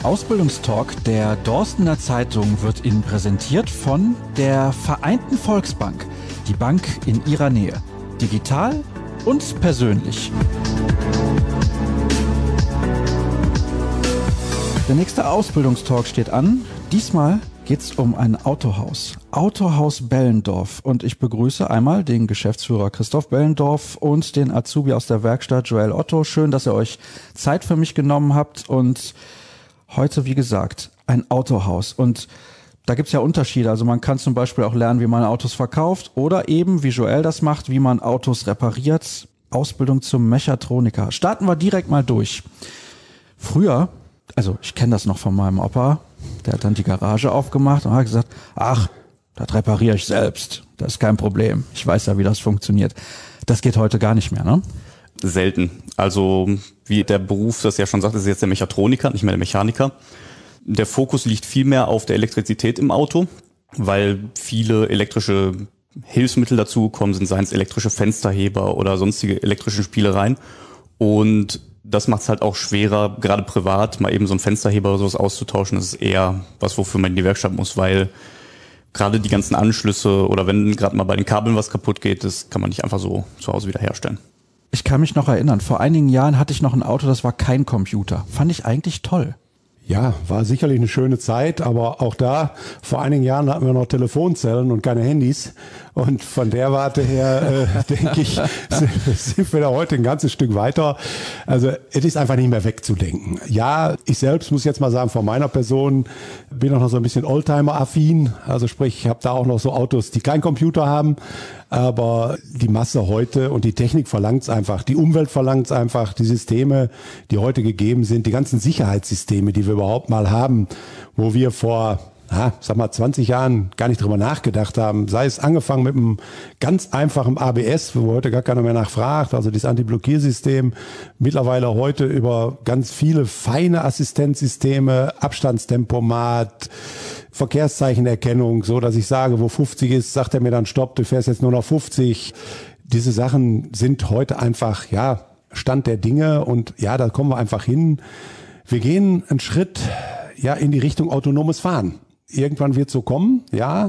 Ausbildungstalk der Dorstener Zeitung wird Ihnen präsentiert von der Vereinten Volksbank, die Bank in Ihrer Nähe. Digital und persönlich. Der nächste Ausbildungstalk steht an. Diesmal geht es um ein Autohaus. Autohaus Behlendorf. Und ich begrüße einmal den Geschäftsführer Christoph Behlendorf und den Azubi aus der Werkstatt Joel Otto. Schön, dass ihr euch Zeit für mich genommen habt. Und heute, wie gesagt, ein Autohaus. Und da gibt's ja Unterschiede. Also man kann zum Beispiel auch lernen, wie man Autos verkauft oder eben, wie Joel das macht, wie man Autos repariert. Ausbildung zum Mechatroniker. Starten wir direkt mal durch. Früher, also ich kenne das noch von meinem Opa, der hat dann die Garage aufgemacht und hat gesagt, ach, das repariere ich selbst. Das ist kein Problem. Ich weiß ja, wie das funktioniert. Das geht heute gar nicht mehr, ne? Selten. Also wie der Beruf das ja schon sagt, ist jetzt der Mechatroniker, nicht mehr der Mechaniker. Der Fokus liegt viel mehr auf der Elektrizität im Auto, weil viele elektrische Hilfsmittel dazu gekommen sind, seien es elektrische Fensterheber oder sonstige elektrische Spielereien. Und das macht es halt auch schwerer, gerade privat mal eben so einen Fensterheber oder sowas auszutauschen. Das ist eher was, wofür man in die Werkstatt muss, weil gerade die ganzen Anschlüsse oder wenn gerade mal bei den Kabeln was kaputt geht, das kann man nicht einfach so zu Hause wieder herstellen. Ich kann mich noch erinnern, vor einigen Jahren hatte ich noch ein Auto, das war kein Computer. Fand ich eigentlich toll. Ja, war sicherlich eine schöne Zeit, aber auch da, vor einigen Jahren hatten wir noch Telefonzellen und keine Handys. Und von der Warte her, denke ich, sind wir da heute ein ganzes Stück weiter. Also es ist einfach nicht mehr wegzudenken. Ja, ich selbst muss jetzt mal sagen, von meiner Person bin auch noch so ein bisschen Oldtimer-affin. Also sprich, ich habe da auch noch so Autos, die keinen Computer haben. Aber die Masse heute und die Technik verlangt es einfach, die Umwelt verlangt es einfach, die Systeme, die heute gegeben sind, die ganzen Sicherheitssysteme, die wir überhaupt mal haben, wo wir vor 20 Jahren gar nicht drüber nachgedacht haben, sei es angefangen mit einem ganz einfachen ABS, wo heute gar keiner mehr nachfragt, also dieses Anti-Blockiersystem, mittlerweile heute über ganz viele feine Assistenzsysteme, Abstandstempomat, Verkehrszeichenerkennung, so dass ich sage, wo 50 ist, sagt er mir dann Stopp, du fährst jetzt nur noch 50. Diese Sachen sind heute einfach, Stand der Dinge und da kommen wir einfach hin. Wir gehen einen Schritt, in die Richtung autonomes Fahren. Irgendwann wird es so kommen,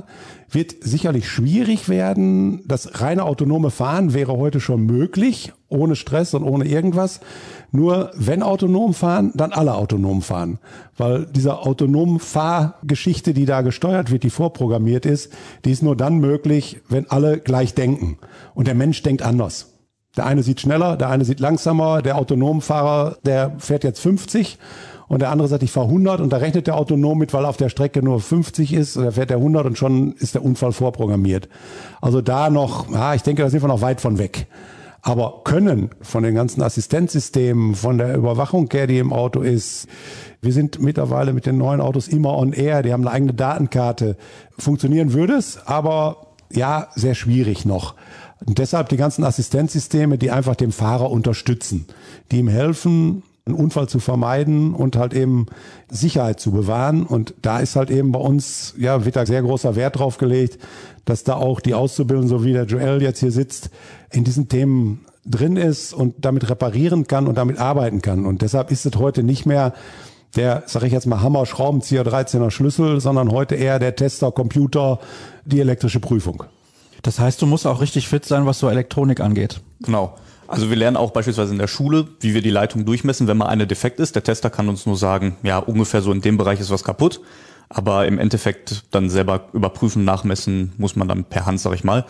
wird sicherlich schwierig werden. Das reine autonome Fahren wäre heute schon möglich, ohne Stress und ohne irgendwas. Nur wenn autonom fahren, dann alle autonom fahren. Weil diese autonomen Fahrgeschichte, die da gesteuert wird, die vorprogrammiert ist, die ist nur dann möglich, wenn alle gleich denken. Und der Mensch denkt anders. Der eine sieht schneller, der eine sieht langsamer. Der Autonomfahrer, der fährt jetzt 50 und der andere sagt, ich fahre 100 und da rechnet der autonom mit, weil auf der Strecke nur 50 ist, oder fährt der 100 und schon ist der Unfall vorprogrammiert. Also da noch, ich denke, da sind wir noch weit von weg. Aber können von den ganzen Assistenzsystemen, von der Überwachung her, die im Auto ist, wir sind mittlerweile mit den neuen Autos immer on air, die haben eine eigene Datenkarte. Funktionieren würde es, aber sehr schwierig noch. Und deshalb die ganzen Assistenzsysteme, die einfach dem Fahrer unterstützen, die ihm helfen, einen Unfall zu vermeiden und halt eben Sicherheit zu bewahren. Und da ist halt eben bei uns, wird da sehr großer Wert drauf gelegt, dass da auch die Auszubildenden, so wie der Joel jetzt hier sitzt, in diesen Themen drin ist und damit reparieren kann und damit arbeiten kann. Und deshalb ist es heute nicht mehr der, sage ich jetzt mal, Hammer, Schraubenzieher, 13er Schlüssel, sondern heute eher der Tester, Computer, die elektrische Prüfung. Das heißt, du musst auch richtig fit sein, was so Elektronik angeht. Genau. Also wir lernen auch beispielsweise in der Schule, wie wir die Leitung durchmessen, wenn mal eine defekt ist. Der Tester kann uns nur sagen, ungefähr so in dem Bereich ist was kaputt. Aber im Endeffekt dann selber überprüfen, nachmessen muss man dann per Hand, sag ich mal.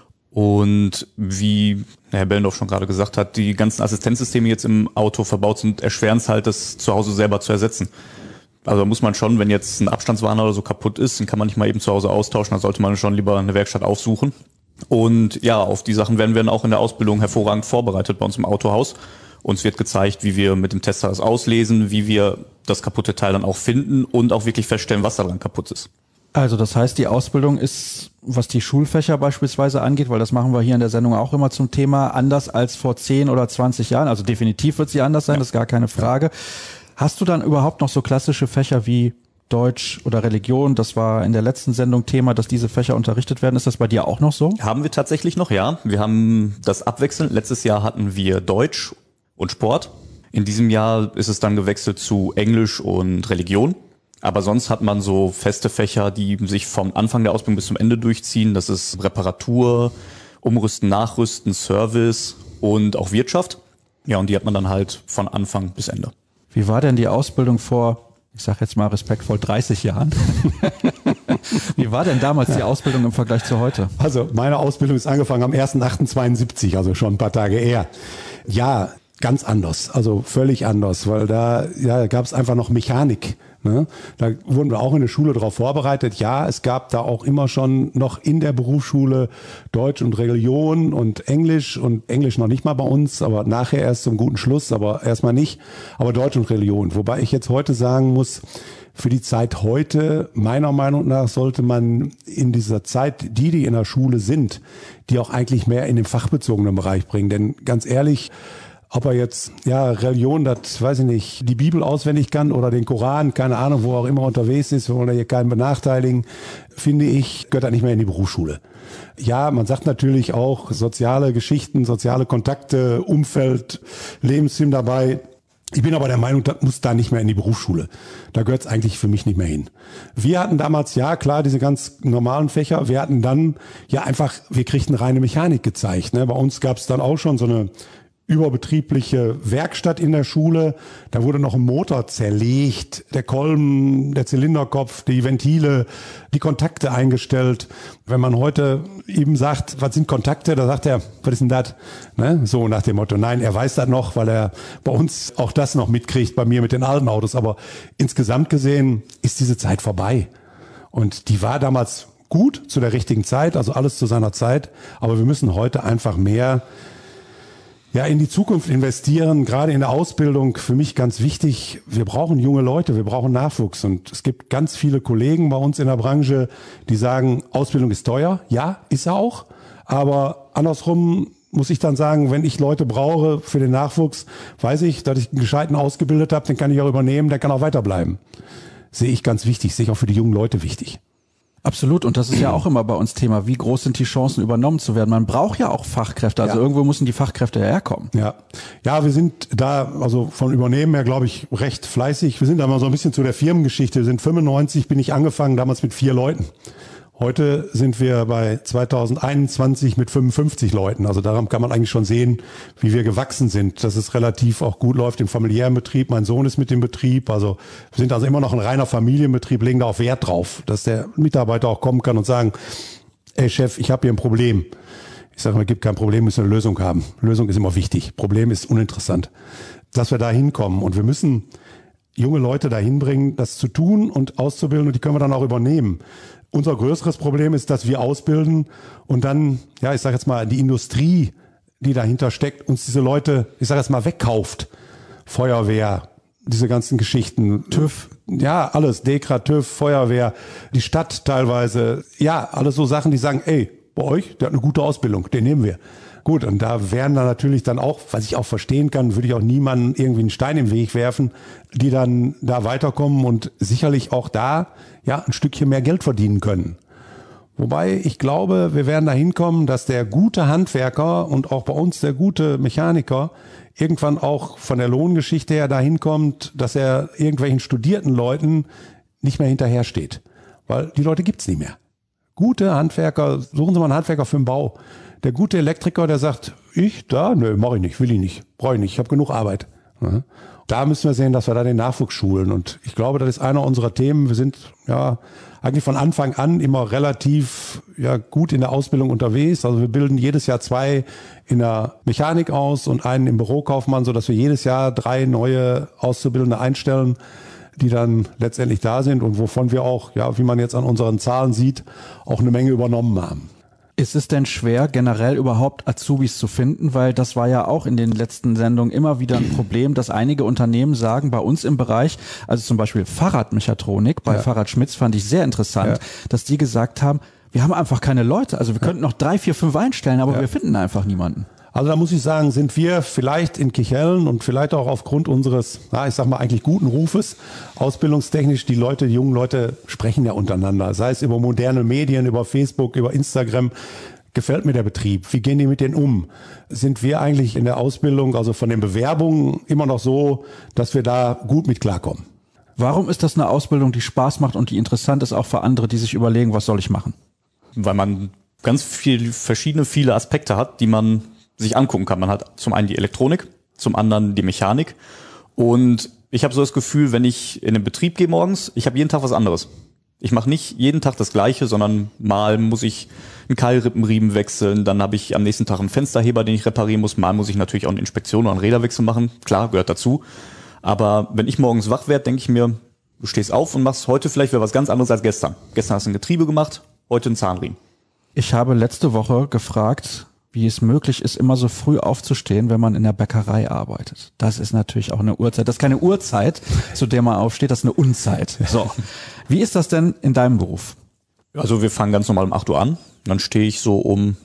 Und wie Herr Behlendorf schon gerade gesagt hat, die ganzen Assistenzsysteme jetzt im Auto verbaut sind, erschweren es halt, das zu Hause selber zu ersetzen. Also da muss man schon, wenn jetzt ein Abstandswarner oder so kaputt ist, den kann man nicht mal eben zu Hause austauschen, da sollte man schon lieber eine Werkstatt aufsuchen. Und auf die Sachen werden wir dann auch in der Ausbildung hervorragend vorbereitet bei uns im Autohaus. Uns wird gezeigt, wie wir mit dem Tester das auslesen, wie wir das kaputte Teil dann auch finden und auch wirklich feststellen, was daran kaputt ist. Also das heißt, die Ausbildung ist, was die Schulfächer beispielsweise angeht, weil das machen wir hier in der Sendung auch immer zum Thema, anders als vor 10 oder 20 Jahren. Also definitiv wird sie anders sein, das ist gar keine Frage. Hast du dann überhaupt noch so klassische Fächer wie Deutsch oder Religion? Das war in der letzten Sendung Thema, dass diese Fächer unterrichtet werden. Ist das bei dir auch noch so? Haben wir tatsächlich noch, ja. Wir haben das abwechselnd. Letztes Jahr hatten wir Deutsch und Sport. In diesem Jahr ist es dann gewechselt zu Englisch und Religion. Aber sonst hat man so feste Fächer, die sich vom Anfang der Ausbildung bis zum Ende durchziehen. Das ist Reparatur, Umrüsten, Nachrüsten, Service und auch Wirtschaft. Ja, und die hat man dann halt von Anfang bis Ende. Wie war denn die Ausbildung vor, ich sage jetzt mal respektvoll, 30 Jahren? Wie war denn damals die Ausbildung im Vergleich zu heute? Also meine Ausbildung ist angefangen am 1.8.72, also schon ein paar Tage eher. Ja, ganz anders, also völlig anders, weil da gab es einfach noch Mechanik. Ne? Da wurden wir auch in der Schule darauf vorbereitet. Ja, es gab da auch immer schon noch in der Berufsschule Deutsch und Religion und Englisch noch nicht mal bei uns, aber nachher erst zum guten Schluss, aber erstmal nicht. Aber Deutsch und Religion. Wobei ich jetzt heute sagen muss, für die Zeit heute, meiner Meinung nach, sollte man in dieser Zeit die in der Schule sind, die auch eigentlich mehr in den fachbezogenen Bereich bringen. Denn ganz ehrlich, ob er jetzt, Religion, das weiß ich nicht, die Bibel auswendig kann oder den Koran, keine Ahnung, wo er auch immer unterwegs ist, wir wollen da hier keinen benachteiligen, finde ich, gehört er nicht mehr in die Berufsschule. Ja, man sagt natürlich auch soziale Geschichten, soziale Kontakte, Umfeld, Lebensstil dabei. Ich bin aber der Meinung, das muss da nicht mehr in die Berufsschule. Da gehört es eigentlich für mich nicht mehr hin. Wir hatten damals, ja klar, diese ganz normalen Fächer. Wir hatten dann wir kriegten reine Mechanik gezeigt. Ne? Bei uns gab es dann auch schon so eine überbetriebliche Werkstatt in der Schule. Da wurde noch ein Motor zerlegt, der Kolben, der Zylinderkopf, die Ventile, die Kontakte eingestellt. Wenn man heute ihm sagt, was sind Kontakte, da sagt er, was ist denn das? Ne? So nach dem Motto. Nein, er weiß das noch, weil er bei uns auch das noch mitkriegt, bei mir mit den alten Autos. Aber insgesamt gesehen ist diese Zeit vorbei. Und die war damals gut zu der richtigen Zeit, also alles zu seiner Zeit. Aber wir müssen heute einfach mehr in die Zukunft investieren, gerade in der Ausbildung. Für mich ganz wichtig, wir brauchen junge Leute, wir brauchen Nachwuchs. Und es gibt ganz viele Kollegen bei uns in der Branche, die sagen, Ausbildung ist teuer. Ja, ist er auch. Aber andersrum muss ich dann sagen, wenn ich Leute brauche für den Nachwuchs, weiß ich, dass ich einen Gescheiten ausgebildet habe, den kann ich auch übernehmen, der kann auch weiterbleiben. Sehe ich ganz wichtig, sehe ich auch für die jungen Leute wichtig. Absolut. Und das ist ja auch immer bei uns Thema. Wie groß sind die Chancen, übernommen zu werden? Man braucht ja auch Fachkräfte. Also irgendwo müssen die Fachkräfte herkommen. Ja, wir sind da, also von Übernehmen her, glaube ich, recht fleißig. Wir sind da mal so ein bisschen zu der Firmengeschichte. Wir sind 95, bin ich angefangen, damals mit 4 Leuten. Heute sind wir bei 2021 mit 55 Leuten. Also daran kann man eigentlich schon sehen, wie wir gewachsen sind, dass es relativ auch gut läuft im familiären Betrieb. Mein Sohn ist mit dem Betrieb. Also wir sind also immer noch ein reiner Familienbetrieb, legen da auch Wert drauf, dass der Mitarbeiter auch kommen kann und sagen, ey Chef, ich habe hier ein Problem. Ich sage mal, gibt kein Problem, müssen eine Lösung haben. Lösung ist immer wichtig. Problem ist uninteressant. Dass wir da hinkommen und wir müssen junge Leute dahin bringen, das zu tun und auszubilden und die können wir dann auch übernehmen. Unser größeres Problem ist, dass wir ausbilden und dann, ich sage jetzt mal, die Industrie, die dahinter steckt, uns diese Leute, ich sage jetzt mal, wegkauft. Feuerwehr, diese ganzen Geschichten. TÜV. Ja, alles. Dekra, TÜV, Feuerwehr, die Stadt teilweise. Ja, alles so Sachen, die sagen, ey, bei euch, der hat eine gute Ausbildung, den nehmen wir. Gut, und da werden dann natürlich dann auch, was ich auch verstehen kann, würde ich auch niemandem irgendwie einen Stein im Weg werfen, die dann da weiterkommen und sicherlich auch da ein Stückchen mehr Geld verdienen können. Wobei ich glaube, wir werden da hinkommen, dass der gute Handwerker und auch bei uns der gute Mechaniker irgendwann auch von der Lohngeschichte her dahin kommt, dass er irgendwelchen studierten Leuten nicht mehr hinterhersteht. Weil die Leute gibt's nicht mehr. Gute Handwerker, suchen Sie mal einen Handwerker für den Bau. Der gute Elektriker, der sagt, mache ich nicht, will ich nicht, brauche ich nicht, ich habe genug Arbeit. Ja. Da müssen wir sehen, dass wir da den Nachwuchs schulen. Und ich glaube, das ist einer unserer Themen. Wir sind eigentlich von Anfang an immer relativ gut in der Ausbildung unterwegs. Also wir bilden jedes Jahr 2 in der Mechanik aus und einen im Bürokaufmann, sodass wir jedes Jahr 3 neue Auszubildende einstellen, die dann letztendlich da sind und wovon wir auch, wie man jetzt an unseren Zahlen sieht, auch eine Menge übernommen haben. Ist es denn schwer, generell überhaupt Azubis zu finden? Weil das war ja auch in den letzten Sendungen immer wieder ein Problem, dass einige Unternehmen sagen, bei uns im Bereich, also zum Beispiel Fahrradmechatronik, bei Fahrrad Schmitz fand ich sehr interessant, dass die gesagt haben, wir haben einfach keine Leute. Also wir könnten noch 3, 4, 5 einstellen, aber wir finden einfach niemanden. Also da muss ich sagen, sind wir vielleicht in Kichellen und vielleicht auch aufgrund unseres, ich sag mal eigentlich guten Rufes, ausbildungstechnisch, die jungen Leute sprechen ja untereinander. Sei es über moderne Medien, über Facebook, über Instagram, Gefällt mir der Betrieb? Wie gehen die mit denen um? Sind wir eigentlich in der Ausbildung, also von den Bewerbungen, immer noch so, dass wir da gut mit klarkommen? Warum ist das eine Ausbildung, die Spaß macht und die interessant ist auch für andere, die sich überlegen, was soll ich machen? Weil man ganz viele Aspekte hat, die man sich angucken kann. Man hat zum einen die Elektronik, zum anderen die Mechanik. Und ich habe so das Gefühl, wenn ich in den Betrieb gehe morgens, ich habe jeden Tag was anderes. Ich mache nicht jeden Tag das Gleiche, sondern mal muss ich einen Keilrippenriemen wechseln, dann habe ich am nächsten Tag einen Fensterheber, den ich reparieren muss. Mal muss ich natürlich auch eine Inspektion oder einen Räderwechsel machen. Klar, gehört dazu. Aber wenn ich morgens wach werde, denke ich mir, du stehst auf und machst heute vielleicht wieder was ganz anderes als gestern. Gestern hast du ein Getriebe gemacht, heute einen Zahnriemen. Ich habe letzte Woche gefragt, wie es möglich ist, immer so früh aufzustehen, wenn man in der Bäckerei arbeitet. Das ist natürlich auch eine Uhrzeit. Das ist keine Uhrzeit, zu der man aufsteht, das ist eine Unzeit. So. Wie ist das denn in deinem Beruf? Also wir fangen ganz normal um 8 Uhr an. Dann stehe ich so um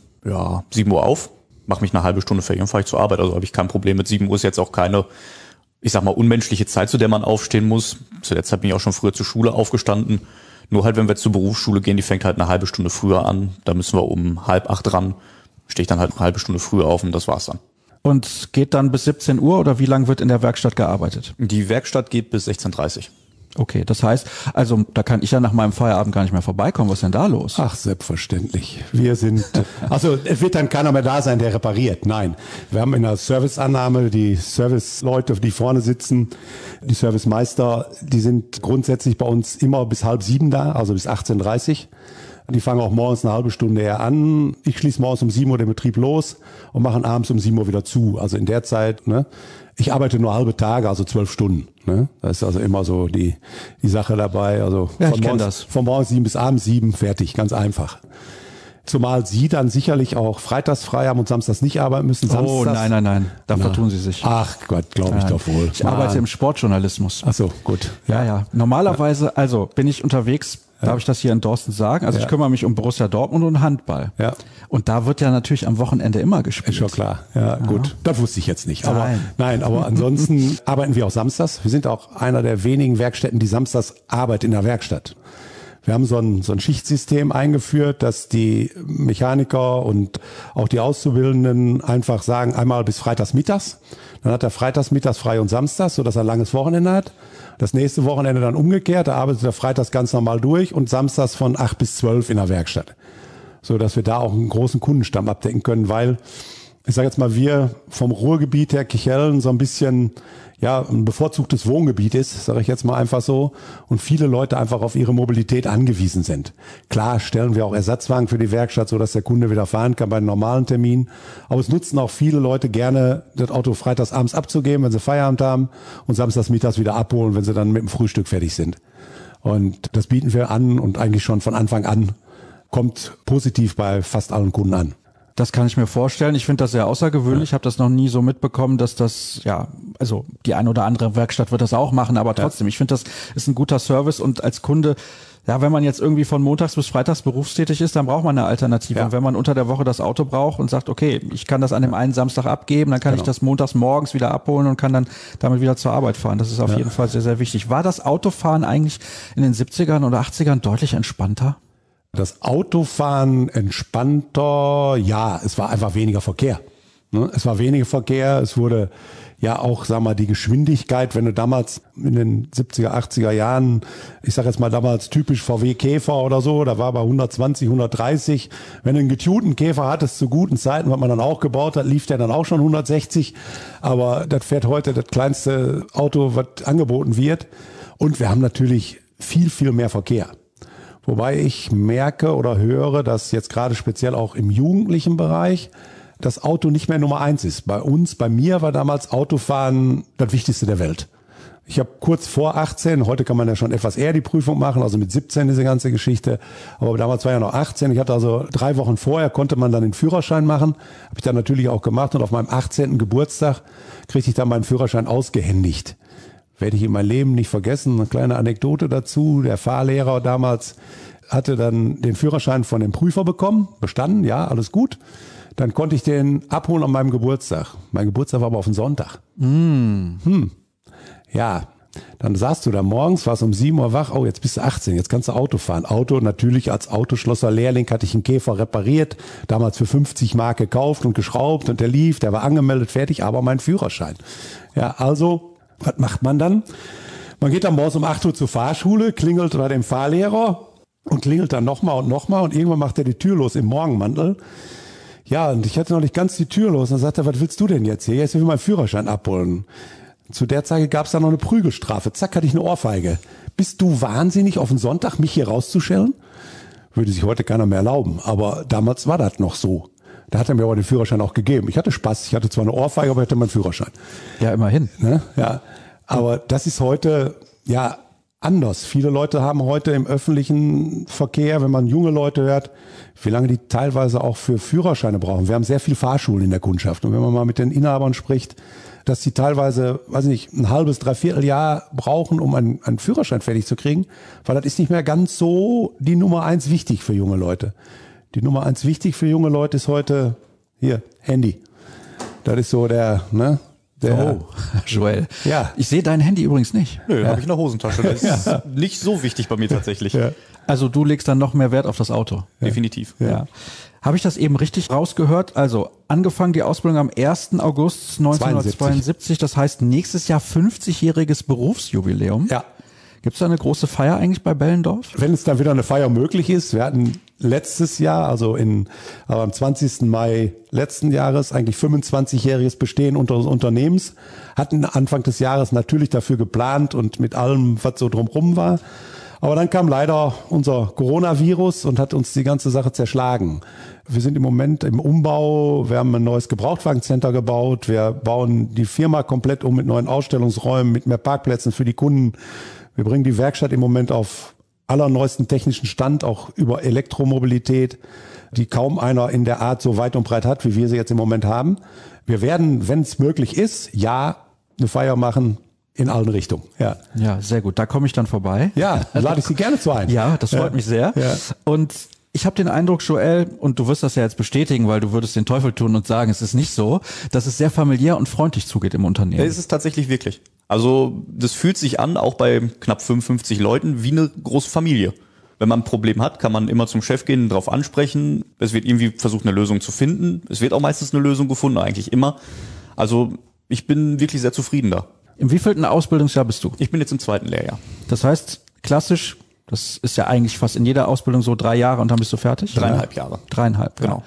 7 Uhr auf, mache mich eine halbe Stunde fertig und fahre ich zur Arbeit. Also habe ich kein Problem mit 7 Uhr. Ist jetzt auch keine, ich sag mal, unmenschliche Zeit, zu der man aufstehen muss. Zu der Zeit bin ich auch schon früher zur Schule aufgestanden. Nur halt, wenn wir zur Berufsschule gehen, die fängt halt eine halbe Stunde früher an. Da müssen wir um 7:30 ran. Stehe ich dann halt eine halbe Stunde früher auf und das war's dann. Und geht dann bis 17 Uhr oder wie lange wird in der Werkstatt gearbeitet? Die Werkstatt geht bis 16:30. Okay, das heißt, also da kann ich ja nach meinem Feierabend gar nicht mehr vorbeikommen. Was ist denn da los? Ach, selbstverständlich. Wir sind, also es wird dann keiner mehr da sein, der repariert. Nein, wir haben in der Serviceannahme die Serviceleute, die vorne sitzen, die Servicemeister, die sind grundsätzlich bei uns immer bis 6:30 da, also bis 18:30. Die fangen auch morgens eine halbe Stunde eher an. Ich schließe morgens um 7 Uhr den Betrieb los und machen abends um 7 Uhr wieder zu. Also in der Zeit, ne? Ich arbeite nur halbe Tage, also 12 Stunden. Ne? Das ist also immer so die Sache dabei. Also ja, ich kenne das. Von morgens 7 bis abends 7, fertig, ganz einfach. Zumal Sie dann sicherlich auch freitags frei haben und samstags nicht arbeiten müssen. Oh, nein. Da vertun Sie sich. Ach Gott, glaube ich doch wohl. Ich arbeite im Sportjournalismus. Ach so, gut. Ja. Normalerweise, also bin ich unterwegs, darf ich das hier in Dorsten sagen? Also ich kümmere mich um Borussia Dortmund und Handball. Ja. Und da wird ja natürlich am Wochenende immer gespielt. Ist schon klar. Ja, gut. Das wusste ich jetzt nicht. Aber aber ansonsten arbeiten wir auch samstags. Wir sind auch einer der wenigen Werkstätten, die samstags arbeiten in der Werkstatt. Wir haben so ein Schichtsystem eingeführt, dass die Mechaniker und auch die Auszubildenden einfach sagen, einmal bis freitags mittags. Dann hat er freitags mittags frei und samstags, sodass er ein langes Wochenende hat. Das nächste Wochenende dann umgekehrt, da arbeitet er freitags ganz normal durch und samstags von 8 bis 12 in der Werkstatt. So dass wir da auch einen großen Kundenstamm abdecken können, weil, ich sage jetzt mal, wir vom Ruhrgebiet her Kicheln so ein bisschen ein bevorzugtes Wohngebiet ist, sage ich jetzt mal einfach so, und viele Leute einfach auf ihre Mobilität angewiesen sind. Klar stellen wir auch Ersatzwagen für die Werkstatt, so dass der Kunde wieder fahren kann bei einem normalen Termin. Aber es nutzen auch viele Leute gerne, das Auto freitags abends abzugeben, wenn sie Feierabend haben, und samstags mittags wieder abholen, wenn sie dann mit dem Frühstück fertig sind. Und das bieten wir an und eigentlich schon von Anfang an kommt positiv bei fast allen Kunden an. Das kann ich mir vorstellen. Ich finde das sehr außergewöhnlich. Ich habe das noch nie so mitbekommen, dass das, also die eine oder andere Werkstatt wird das auch machen, aber trotzdem, ich finde, das ist ein guter Service und als Kunde, wenn man jetzt irgendwie von montags bis freitags berufstätig ist, dann braucht man eine Alternative. Ja. Und wenn man unter der Woche das Auto braucht und sagt, okay, ich kann das an dem einen Samstag abgeben, dann kann ich das montags morgens wieder abholen und kann dann damit wieder zur Arbeit fahren. Das ist auf jeden Fall sehr, sehr wichtig. War das Autofahren eigentlich in den 70ern oder 80ern deutlich entspannter? Das Autofahren entspannter, es war einfach weniger Verkehr. Es war weniger Verkehr, es wurde auch, die Geschwindigkeit, wenn du damals in den 70er, 80er Jahren, ich sag jetzt mal damals typisch VW Käfer oder so, da war bei 120, 130. Wenn du einen getunten Käfer hattest zu guten Zeiten, was man dann auch gebaut hat, lief der dann auch schon 160. Aber das fährt heute das kleinste Auto, was angeboten wird. Und wir haben natürlich viel, viel mehr Verkehr. Wobei ich merke oder höre, dass jetzt gerade speziell auch im jugendlichen Bereich das Auto nicht mehr Nummer 1 ist. Bei mir war damals Autofahren das Wichtigste der Welt. Ich habe kurz vor 18, heute kann man ja schon etwas eher die Prüfung machen, also mit 17 diese ganze Geschichte, aber damals war ja noch 18. Ich hatte also 3 Wochen vorher, konnte man dann den Führerschein machen, habe ich dann natürlich auch gemacht und auf meinem 18. Geburtstag kriegte ich dann meinen Führerschein ausgehändigt. Werde ich in meinem Leben nicht vergessen. Eine kleine Anekdote dazu. Der Fahrlehrer damals hatte dann den Führerschein von dem Prüfer bekommen, bestanden, alles gut. Dann konnte ich den abholen an meinem Geburtstag. Mein Geburtstag war aber auf den Sonntag. Ja, Dann saßt du da morgens, warst um 7 Uhr wach, oh, jetzt bist du 18, jetzt kannst du Auto fahren. Auto, natürlich als Autoschlosser-Lehrling hatte ich einen Käfer repariert, damals für 50 Mark gekauft und geschraubt und der lief, der war angemeldet, fertig, aber mein Führerschein. Ja, also, was macht man dann? Man geht dann morgens um 8 Uhr zur Fahrschule, klingelt bei dem Fahrlehrer und klingelt dann nochmal und irgendwann macht er die Tür los im Morgenmantel. Ja, und ich hatte noch nicht ganz die Tür los. Dann sagt er, was willst du denn jetzt hier? Jetzt will ich meinen Führerschein abholen. Zu der Zeit gab es dann noch eine Prügelstrafe. Zack, hatte ich eine Ohrfeige. Bist du wahnsinnig, auf den Sonntag mich hier rauszuschellen? Würde sich heute keiner mehr erlauben. Aber damals war das noch so. Da hat er mir aber den Führerschein auch gegeben. Ich hatte Spaß. Ich hatte zwar eine Ohrfeige, aber ich hatte meinen Führerschein. Ja, immerhin. Ne? Ja. Aber das ist heute, ja, anders. Viele Leute haben heute im öffentlichen Verkehr, wenn man junge Leute hört, wie lange die teilweise auch für Führerscheine brauchen. Wir haben sehr viel Fahrschulen in der Kundschaft. Und wenn man mal mit den Inhabern spricht, dass sie teilweise, weiß ich nicht, ein halbes, dreiviertel Jahr brauchen, um einen Führerschein fertig zu kriegen, weil das ist nicht mehr ganz so die Nummer 1 wichtig für junge Leute. Die Nummer 1 wichtig für junge Leute ist heute, hier, Handy. Das ist so der, ne? Oh, Joel. Ja. Ich sehe dein Handy übrigens nicht. Nö, habe ich in der Hosentasche. Das ist nicht so wichtig bei mir tatsächlich. Ja. Also du legst dann noch mehr Wert auf das Auto. Definitiv. Ja. Habe ich das eben richtig rausgehört? Also angefangen die Ausbildung am 1. August 1972. Das heißt nächstes Jahr 50-jähriges Berufsjubiläum. Ja. Gibt es da eine große Feier eigentlich bei Bellendorf? Wenn es dann wieder eine Feier möglich ist, wir hatten letztes Jahr, aber am 20. Mai letzten Jahres eigentlich 25-jähriges Bestehen unseres Unternehmens, hatten Anfang des Jahres natürlich dafür geplant und mit allem, was so drumherum war. Aber dann kam leider unser Coronavirus und hat uns die ganze Sache zerschlagen. Wir sind im Moment im Umbau, wir haben ein neues Gebrauchtwagencenter gebaut, wir bauen die Firma komplett um mit neuen Ausstellungsräumen, mit mehr Parkplätzen für die Kunden. Wir bringen die Werkstatt im Moment auf allerneuesten technischen Stand, auch über Elektromobilität, die kaum einer in der Art so weit und breit hat, wie wir sie jetzt im Moment haben. Wir werden, wenn es möglich ist, eine Feier machen in allen Richtungen. Ja, Ja, sehr gut. Da komme ich dann vorbei. ja, lade ich Sie gerne zu ein. Ja, das freut mich sehr. Ja. Und ich habe den Eindruck, Joel, und du wirst das ja jetzt bestätigen, weil du würdest den Teufel tun und sagen, es ist nicht so, dass es sehr familiär und freundlich zugeht im Unternehmen. Es ist tatsächlich wirklich. Also das fühlt sich an, auch bei knapp 55 Leuten, wie eine große Familie. Wenn man ein Problem hat, kann man immer zum Chef gehen, darauf ansprechen. Es wird irgendwie versucht, eine Lösung zu finden. Es wird auch meistens eine Lösung gefunden, eigentlich immer. Also ich bin wirklich sehr zufrieden da. Im wievielten Ausbildungsjahr bist du? Ich bin jetzt im 2. Lehrjahr. Das heißt, klassisch, das ist ja eigentlich fast in jeder Ausbildung so 3 Jahre und dann bist du fertig? 3,5 Jahre. 3,5, Genau.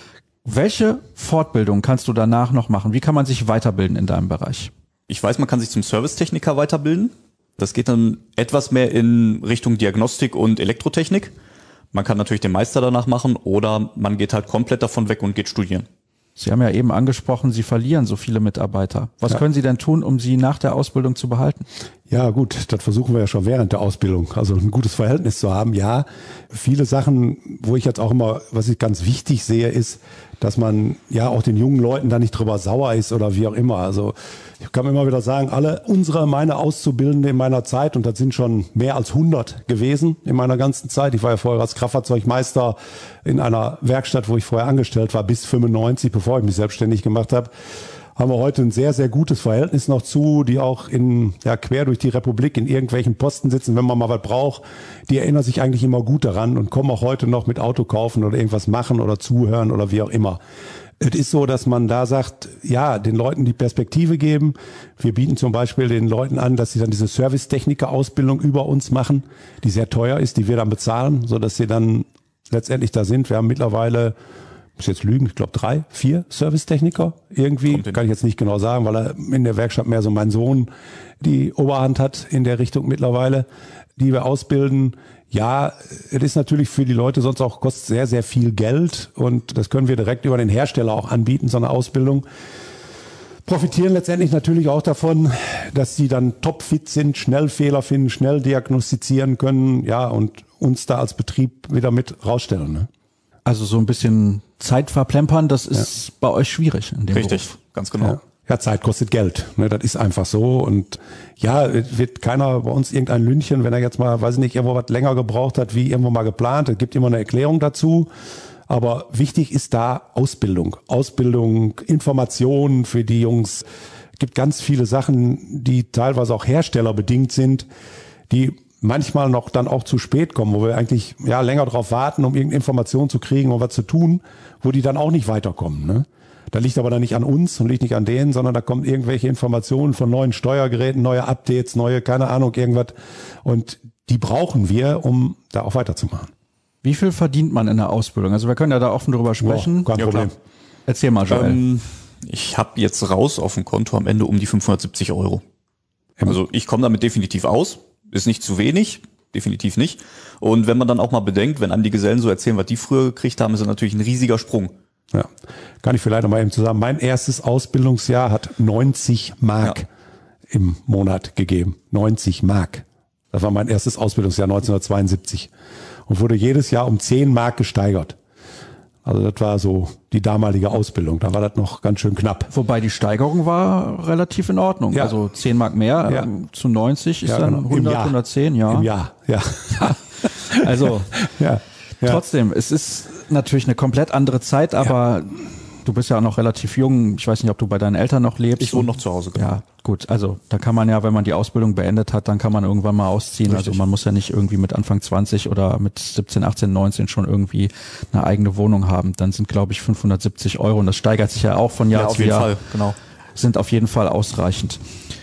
Welche Fortbildung kannst du danach noch machen? Wie kann man sich weiterbilden in deinem Bereich? Ich weiß, man kann sich zum Servicetechniker weiterbilden. Das geht dann etwas mehr in Richtung Diagnostik und Elektrotechnik. Man kann natürlich den Meister danach machen oder man geht halt komplett davon weg und geht studieren. Sie haben ja eben angesprochen, Sie verlieren so viele Mitarbeiter. Was können Sie denn tun, um sie nach der Ausbildung zu behalten? Ja gut, das versuchen wir ja schon während der Ausbildung, also ein gutes Verhältnis zu haben. Ja, viele Sachen, wo ich jetzt auch immer, was ich ganz wichtig sehe, ist, dass man ja auch den jungen Leuten da nicht drüber sauer ist oder wie auch immer. Also ich kann immer wieder sagen, meine Auszubildende in meiner Zeit, und das sind schon mehr als 100 gewesen in meiner ganzen Zeit. Ich war ja vorher als Kraftfahrzeugmeister in einer Werkstatt, wo ich vorher angestellt war, bis 95, bevor ich mich selbstständig gemacht habe. Haben wir heute ein sehr, sehr gutes Verhältnis noch zu, die auch quer durch die Republik in irgendwelchen Posten sitzen, wenn man mal was braucht. Die erinnern sich eigentlich immer gut daran und kommen auch heute noch mit Auto kaufen oder irgendwas machen oder zuhören oder wie auch immer. Es ist so, dass man da sagt, ja, den Leuten die Perspektive geben. Wir bieten zum Beispiel den Leuten an, dass sie dann diese Servicetechniker-Ausbildung über uns machen, die sehr teuer ist, die wir dann bezahlen, sodass sie dann letztendlich da sind. Wir haben mittlerweile, muss jetzt lügen, ich glaube 3, 4 Servicetechniker irgendwie. Kann ich jetzt nicht genau sagen, weil er in der Werkstatt mehr so mein Sohn die Oberhand hat in der Richtung mittlerweile, die wir ausbilden. Ja, es ist natürlich für die Leute sonst auch, kostet sehr, sehr viel Geld und das können wir direkt über den Hersteller auch anbieten, so eine Ausbildung. Profitieren letztendlich natürlich auch davon, dass sie dann topfit sind, schnell Fehler finden, schnell diagnostizieren können, ja, und uns da als Betrieb wieder mit rausstellen. Ne? Also so ein bisschen Zeit verplempern, das ist bei euch schwierig in dem Richtig, Beruf. ganz genau. Ja, Zeit kostet Geld. Ne, das ist einfach so. Und ja, es wird keiner bei uns irgendein Lünchen, wenn er jetzt mal, weiß ich nicht, irgendwo was länger gebraucht hat, wie irgendwo mal geplant. Es gibt immer eine Erklärung dazu. Aber wichtig ist da Ausbildung. Ausbildung, Informationen für die Jungs. gibt ganz viele Sachen, die teilweise auch herstellerbedingt sind, die manchmal noch dann auch zu spät kommen, wo wir eigentlich länger drauf warten, um irgendeine Information zu kriegen und was zu tun, wo die dann auch nicht weiterkommen. Ne? Da liegt aber dann nicht an uns und liegt nicht an denen, sondern da kommen irgendwelche Informationen von neuen Steuergeräten, neue Updates, neue, keine Ahnung, irgendwas. Und die brauchen wir, um da auch weiterzumachen. Wie viel verdient man in der Ausbildung? Also wir können ja da offen drüber sprechen. Kein Problem. Klar. Erzähl mal, Joel. Ich habe jetzt raus auf dem Konto am Ende um die 570 Euro. Also ich komme damit definitiv aus. Ist nicht zu wenig, definitiv nicht. Und wenn man dann auch mal bedenkt, wenn einem die Gesellen so erzählen, was die früher gekriegt haben, ist das natürlich ein riesiger Sprung. Ja, kann ich vielleicht noch mal eben zusammen. Mein erstes Ausbildungsjahr hat 90 Mark im Monat gegeben. 90 Mark. Das war mein erstes Ausbildungsjahr 1972 und wurde jedes Jahr um 10 Mark gesteigert. Also das war so die damalige Ausbildung. Da war das noch ganz schön knapp. Wobei die Steigerung war relativ in Ordnung. Ja. Also 10 Mark mehr zu 90 ist dann 100, 110, ja. Im Jahr, ja. Also ja. trotzdem, es ist natürlich eine komplett andere Zeit, aber du bist ja auch noch relativ jung. Ich weiß nicht, ob du bei deinen Eltern noch lebst. Ich wohne noch zu Hause, genau. Ja, gut. Also da kann man ja, wenn man die Ausbildung beendet hat, dann kann man irgendwann mal ausziehen. Richtig. Also man muss ja nicht irgendwie mit Anfang 20 oder mit 17, 18, 19 schon irgendwie eine eigene Wohnung haben. Dann sind, glaube ich, 570 Euro und das steigert sich ja auch von Jahr zu Jahr. Auf jeden Fall, genau. Sind auf jeden Fall ausreichend.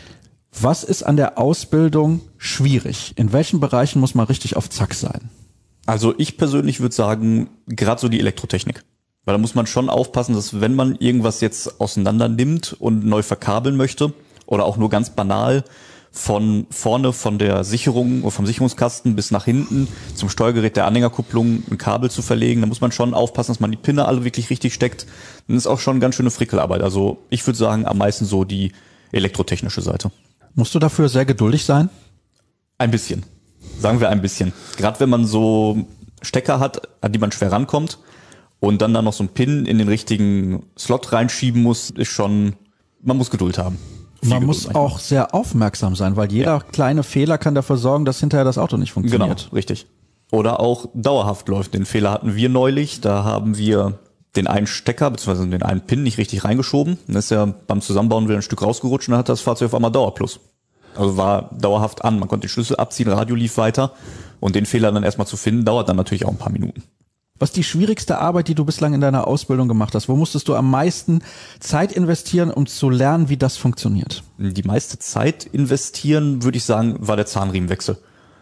Was ist an der Ausbildung schwierig? In welchen Bereichen muss man richtig auf Zack sein? Also ich persönlich würde sagen, gerade so die Elektrotechnik. Weil da muss man schon aufpassen, dass wenn man irgendwas jetzt auseinander nimmt und neu verkabeln möchte oder auch nur ganz banal von vorne von der Sicherung oder vom Sicherungskasten bis nach hinten zum Steuergerät der Anhängerkupplung ein Kabel zu verlegen, da muss man schon aufpassen, dass man die Pinne alle wirklich richtig steckt. Dann ist auch schon ganz schöne Frickelarbeit. Also ich würde sagen, am meisten so die elektrotechnische Seite. Musst du dafür sehr geduldig sein? Ein bisschen. Sagen wir ein bisschen. Gerade wenn man so Stecker hat, an die man schwer rankommt und dann noch so einen Pin in den richtigen Slot reinschieben muss, ist schon, man muss Geduld haben. Man muss auch sehr aufmerksam sein, weil jeder kleine Fehler kann dafür sorgen, dass hinterher das Auto nicht funktioniert. Genau, richtig. Oder auch dauerhaft läuft. Den Fehler hatten wir neulich, da haben wir den einen Stecker bzw. den einen Pin nicht richtig reingeschoben. Dann ist ja beim Zusammenbauen wieder ein Stück rausgerutscht und dann hat das Fahrzeug auf einmal Dauerplus. Also war dauerhaft an. Man konnte den Schlüssel abziehen, Radio lief weiter und den Fehler dann erstmal zu finden, dauert dann natürlich auch ein paar Minuten. Was ist die schwierigste Arbeit, die du bislang in deiner Ausbildung gemacht hast? Wo musstest du am meisten Zeit investieren, um zu lernen, wie das funktioniert? Die meiste Zeit investieren, würde ich sagen, war der Zahnriemenwechsel.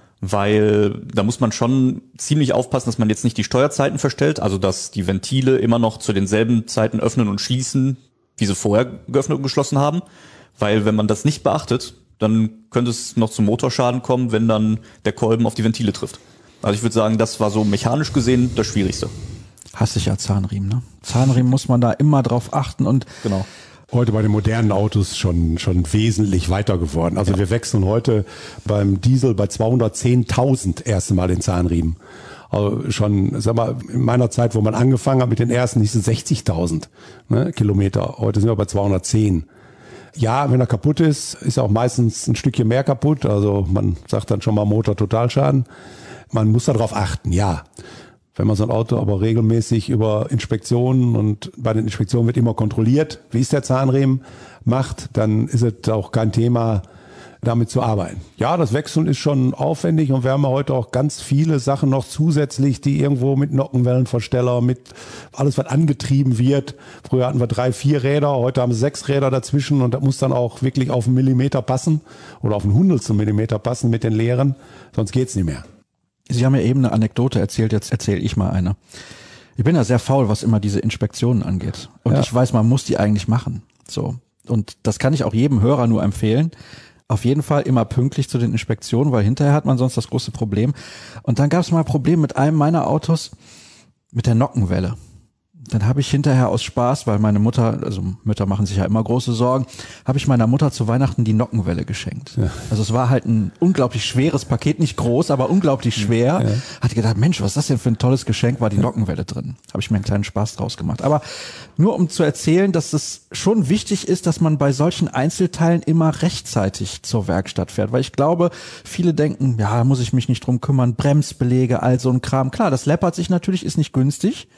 Weil da muss man schon ziemlich aufpassen, dass man jetzt nicht die Steuerzeiten verstellt, also dass die Ventile immer noch zu denselben Zeiten öffnen und schließen, wie sie vorher geöffnet und geschlossen haben. Weil wenn man das nicht beachtet, dann könnte es noch zum Motorschaden kommen, wenn dann der Kolben auf die Ventile trifft. Also ich würde sagen, das war so mechanisch gesehen das Schwierigste. Hasse ich ja Zahnriemen, ne? Zahnriemen muss man da immer drauf achten und Genau. Heute bei den modernen Autos schon wesentlich weiter geworden. Also wir wechseln heute beim Diesel bei 210.000 erste Mal den Zahnriemen. Also schon, sag mal, in meiner Zeit, wo man angefangen hat mit den ersten, hieß es 60.000 Kilometer. Heute sind wir bei 210. Ja, wenn er kaputt ist auch meistens ein Stückchen mehr kaputt. Also man sagt dann schon mal Motor Totalschaden. Man muss darauf achten, ja. Wenn man so ein Auto aber regelmäßig über Inspektionen und bei den Inspektionen wird immer kontrolliert, wie ist der Zahnriemen macht, dann ist es auch kein Thema, damit zu arbeiten. Ja, das Wechseln ist schon aufwendig und wir haben ja heute auch ganz viele Sachen noch zusätzlich, die irgendwo mit Nockenwellenversteller, mit alles, was angetrieben wird. Früher hatten wir 3, 4 Räder, heute haben wir 6 Räder dazwischen und das muss dann auch wirklich auf einen Millimeter passen oder auf einen Hundertstel Millimeter passen mit den Leeren, sonst geht's nicht mehr. Sie haben ja eben eine Anekdote erzählt, jetzt erzähle ich mal eine. Ich bin ja sehr faul, was immer diese Inspektionen angeht. Und ich weiß, man muss die eigentlich machen. So. Und das kann ich auch jedem Hörer nur empfehlen. Auf jeden Fall immer pünktlich zu den Inspektionen, weil hinterher hat man sonst das große Problem. Und dann gab es mal ein Problem mit einem meiner Autos mit der Nockenwelle. Dann habe ich hinterher aus Spaß, weil meine Mutter, also Mütter machen sich ja immer große Sorgen, habe ich meiner Mutter zu Weihnachten die Nockenwelle geschenkt. Ja. Also es war halt ein unglaublich schweres Paket, nicht groß, aber unglaublich schwer. Ja. Hatte gedacht, Mensch, was ist das denn für ein tolles Geschenk, war die Nockenwelle drin. Habe ich mir einen kleinen Spaß draus gemacht. Aber nur um zu erzählen, dass es schon wichtig ist, dass man bei solchen Einzelteilen immer rechtzeitig zur Werkstatt fährt. Weil ich glaube, viele denken, ja, da muss ich mich nicht drum kümmern, Bremsbeläge, all so ein Kram. Klar, das läppert sich natürlich, ist nicht günstig.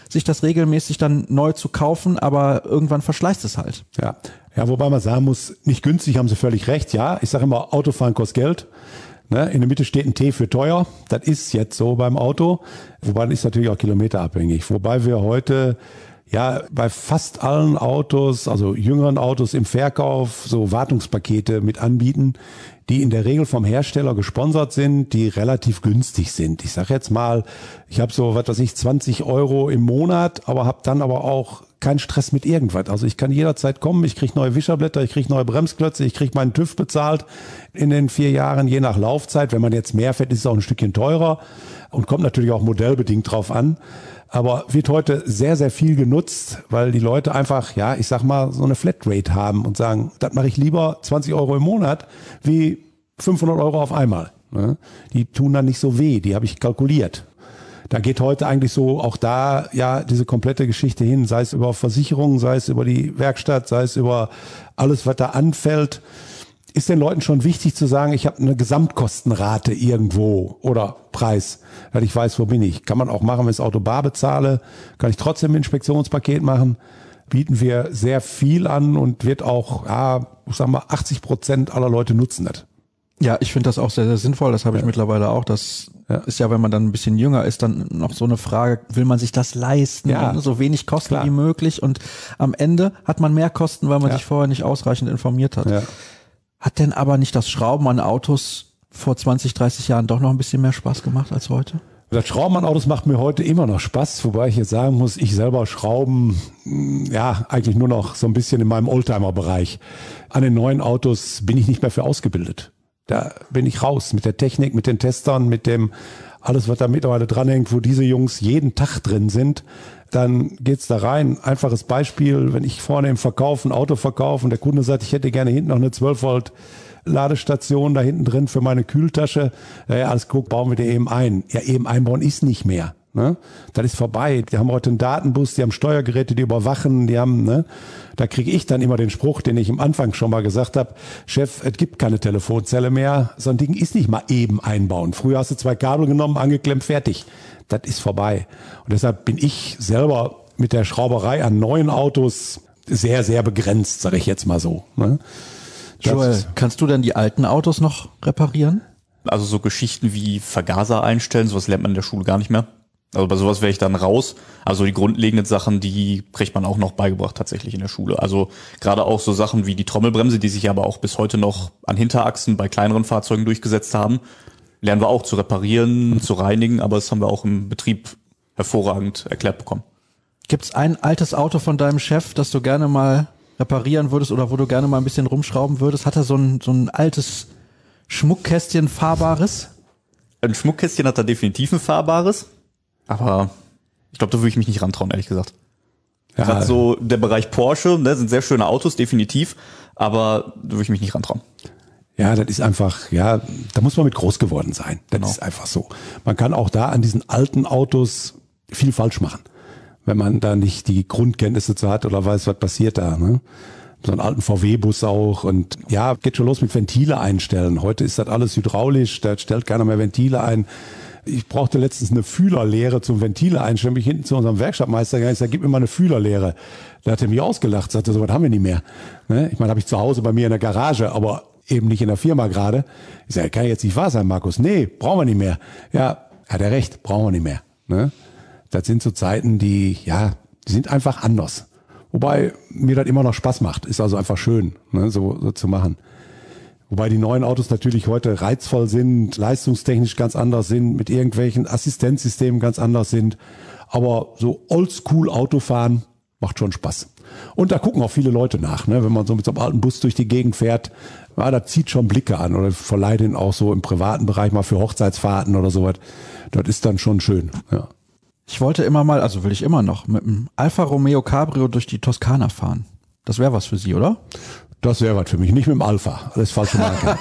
sich das regelmäßig dann neu zu kaufen, aber irgendwann verschleißt es halt. Ja, wobei man sagen muss, nicht günstig, haben Sie völlig recht. Ja, ich sage immer, Autofahren kostet Geld. Ne? In der Mitte steht ein T für teuer. Das ist jetzt so beim Auto. Wobei das ist natürlich auch kilometerabhängig. Wobei wir heute ja bei fast allen Autos, also jüngeren Autos im Verkauf, so Wartungspakete mit anbieten, die in der Regel vom Hersteller gesponsert sind, die relativ günstig sind. Ich sage jetzt mal, ich habe so, was weiß ich, 20 € im Monat, aber habe dann aber auch keinen Stress mit irgendwas. Also ich kann jederzeit kommen, ich kriege neue Wischerblätter, ich kriege neue Bremsklötze, ich kriege meinen TÜV bezahlt in den 4 Jahren, je nach Laufzeit. Wenn man jetzt mehr fährt, ist es auch ein Stückchen teurer und kommt natürlich auch modellbedingt drauf an. Aber wird heute sehr, sehr viel genutzt, weil die Leute einfach, ja, ich sag mal, so eine Flatrate haben und sagen, das mache ich lieber 20 € im Monat wie 500 € auf einmal. Ne? Die tun dann nicht so weh, die habe ich kalkuliert. Da geht heute eigentlich so auch da ja diese komplette Geschichte hin, sei es über Versicherungen, sei es über die Werkstatt, sei es über alles, was da anfällt. Ist den Leuten schon wichtig zu sagen, ich habe eine Gesamtkostenrate irgendwo oder Preis, weil ich weiß, wo bin ich. Kann man auch machen, wenn ich das Auto bar bezahle, kann ich trotzdem ein Inspektionspaket machen. Bieten wir sehr viel an und wird auch, ja, ich sag mal, 80% aller Leute nutzen das. Ja, ich finde das auch sehr, sehr sinnvoll. Das habe ich mittlerweile auch. Das ist ja, wenn man dann ein bisschen jünger ist, dann noch so eine Frage, will man sich das leisten? Ja. So wenig Kosten Klar. wie möglich. Und am Ende hat man mehr Kosten, weil man sich vorher nicht ausreichend informiert hat. Ja. Hat denn aber nicht das Schrauben an Autos vor 20, 30 Jahren doch noch ein bisschen mehr Spaß gemacht als heute? Das Schrauben an Autos macht mir heute immer noch Spaß, wobei ich jetzt sagen muss, ich selber schrauben, ja, eigentlich nur noch so ein bisschen in meinem Oldtimer-Bereich. An den neuen Autos bin ich nicht mehr für ausgebildet. Da bin ich raus mit der Technik, mit den Testern, mit dem alles, was da mittlerweile dranhängt, wo diese Jungs jeden Tag drin sind. Dann geht's da rein. Einfaches Beispiel, wenn ich vorne im Verkauf ein Auto verkaufe und der Kunde sagt, ich hätte gerne hinten noch eine 12 Volt Ladestation da hinten drin für meine Kühltasche. Ja, alles gut, bauen wir dir eben ein. Ja, eben einbauen ist nicht mehr. Ne? Das ist vorbei. Die haben heute einen Datenbus, die haben Steuergeräte, die überwachen, die haben, ne? Da kriege ich dann immer den Spruch, den ich am Anfang schon mal gesagt habe, Chef, es gibt keine Telefonzelle mehr, so ein Ding ist nicht mal eben einbauen. Früher hast du 2 Kabel genommen, angeklemmt, fertig. Das ist vorbei. Und deshalb bin ich selber mit der Schrauberei an neuen Autos sehr, sehr begrenzt, sage ich jetzt mal so. Ne? Joel, kannst du denn die alten Autos noch reparieren? Also so Geschichten wie Vergaser einstellen, sowas lernt man in der Schule gar nicht mehr. Also bei sowas wäre ich dann raus. Also die grundlegenden Sachen, die kriegt man auch noch beigebracht tatsächlich in der Schule. Also gerade auch so Sachen wie die Trommelbremse, die sich aber auch bis heute noch an Hinterachsen bei kleineren Fahrzeugen durchgesetzt haben, lernen wir auch zu reparieren, zu reinigen, aber das haben wir auch im Betrieb hervorragend erklärt bekommen. Gibt's ein altes Auto von deinem Chef, das du gerne mal reparieren würdest oder wo du gerne mal ein bisschen rumschrauben würdest? Hat er so ein altes Schmuckkästchen, fahrbares? Ein Schmuckkästchen hat er definitiv ein fahrbares, aber ich glaube, da würde ich mich nicht rantrauen, ehrlich gesagt. Ja. Gerade so der Bereich Porsche, ne, sind sehr schöne Autos, definitiv, aber da würde ich mich nicht rantrauen. Ja, das ist einfach, ja, da muss man mit groß geworden sein. Das ist einfach so. Man kann auch da an diesen alten Autos viel falsch machen, wenn man da nicht die Grundkenntnisse zu hat oder weiß, was passiert da. Ne? So einen alten VW-Bus auch und ja, geht schon los mit Ventile einstellen. Heute ist das alles hydraulisch, da stellt keiner mehr Ventile ein. Ich brauchte letztens eine Fühlerlehre zum Ventile einstellen, bin ich hinten zu unserem Werkstattmeister gegangen, ich sag, gib mir mal eine Fühlerlehre. Da hat er mich ausgelacht, sagte, so was haben wir nicht mehr. Ne? Ich meine, habe ich zu Hause bei mir in der Garage, aber eben nicht in der Firma gerade. Ich sage, kann jetzt nicht wahr sein, Markus. Nee, brauchen wir nicht mehr. Ja, hat er recht, brauchen wir nicht mehr. Ne? Das sind so Zeiten, die sind einfach anders. Wobei mir das immer noch Spaß macht. Ist also einfach schön, ne, so zu machen. Wobei die neuen Autos natürlich heute reizvoll sind, leistungstechnisch ganz anders sind, mit irgendwelchen Assistenzsystemen ganz anders sind. Aber so oldschool Autofahren macht schon Spaß. Und da gucken auch viele Leute nach, ne? Wenn man so mit so einem alten Bus durch die Gegend fährt, da zieht schon Blicke an oder verleiht ihn auch so im privaten Bereich mal für Hochzeitsfahrten oder sowas. Das ist dann schon schön, ja. Ich wollte immer mal, also will ich immer noch, mit einem Alfa Romeo Cabrio durch die Toskana fahren. Das wäre was für Sie, oder? Das wäre was für mich, nicht mit dem Alpha. Alles falsche Marke.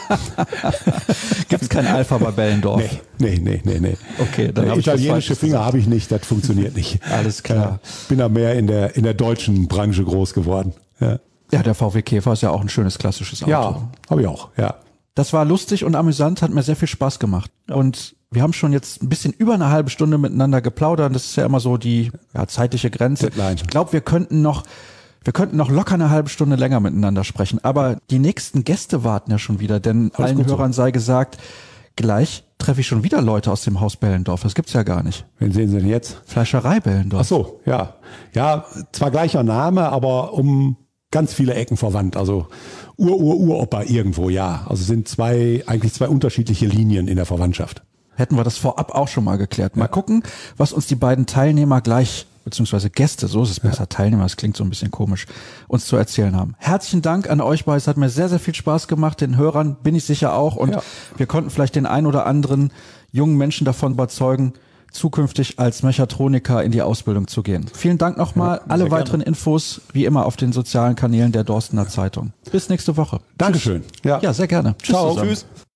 Gibt's kein Alpha bei Bellendorf? Nee. Okay, dann habe ich italienische Finger habe ich nicht, das funktioniert nicht. Alles klar. Bin da mehr in der deutschen Branche groß geworden. Ja, der VW Käfer ist ja auch ein schönes klassisches Auto. Ja, habe ich auch, ja. Das war lustig und amüsant, hat mir sehr viel Spaß gemacht. Und wir haben schon jetzt ein bisschen über eine halbe Stunde miteinander geplaudert. Das ist ja immer so die zeitliche Grenze. Deadline. Ich glaube, wir könnten noch locker eine halbe Stunde länger miteinander sprechen. Aber die nächsten Gäste warten ja schon wieder, denn allen Hörern sei gesagt, gleich treffe ich schon wieder Leute aus dem Haus Behlendorf. Das gibt's ja gar nicht. Wen sehen Sie denn jetzt? Fleischerei Behlendorf. Ach so, ja. Ja, zwar gleicher Name, aber um ganz viele Ecken verwandt. Also Uropa irgendwo, ja. Also sind eigentlich zwei unterschiedliche Linien in der Verwandtschaft. Hätten wir das vorab auch schon mal geklärt. Mal gucken, was uns die beiden Teilnehmer gleich, beziehungsweise Gäste, so ist es besser, Teilnehmer, das klingt so ein bisschen komisch, uns zu erzählen haben. Herzlichen Dank an euch beide, es hat mir sehr, sehr viel Spaß gemacht, den Hörern bin ich sicher auch und wir konnten vielleicht den ein oder anderen jungen Menschen davon überzeugen, zukünftig als Mechatroniker in die Ausbildung zu gehen. Vielen Dank nochmal, alle weiteren Infos wie immer auf den sozialen Kanälen der Dorstener Zeitung. Bis nächste Woche. Dankeschön. Ja, sehr gerne. Ciao. Tschüss.